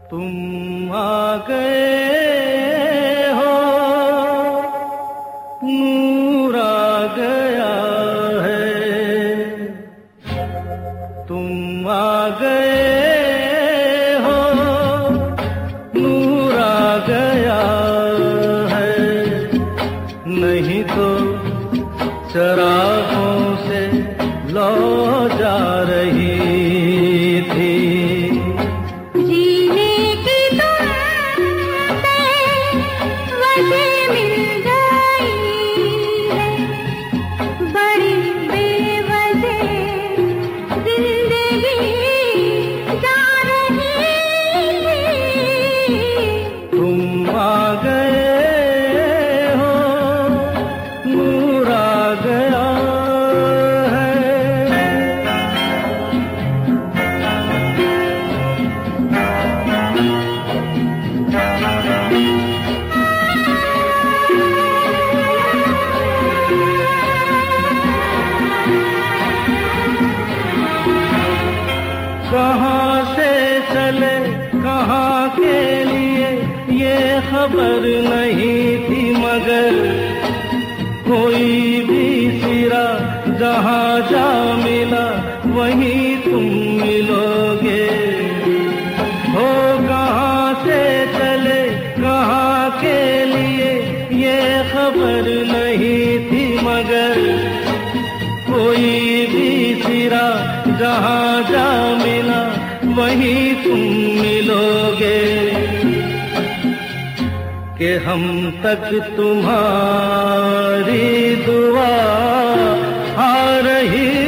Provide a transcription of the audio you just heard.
तुम आ गए हो, नूर आ गया है। तुम आ गए हो, नूर आ गया है। नहीं तो चरागों से लौ जा रही थी। कहाँ से चले कहाँ के लिए ये खबर नहीं थी, मगर कोई भी सिरा जहाँ जा मिला वहीं तुम मिलोगे। हो कहाँ से चले कहाँ के लिए ये खबर नहीं थी, मगर कोई भी सिरा जहाँ जा मिला वहीं तुम मिलोगे। कि हम तक तुम्हारी दुआ आ रही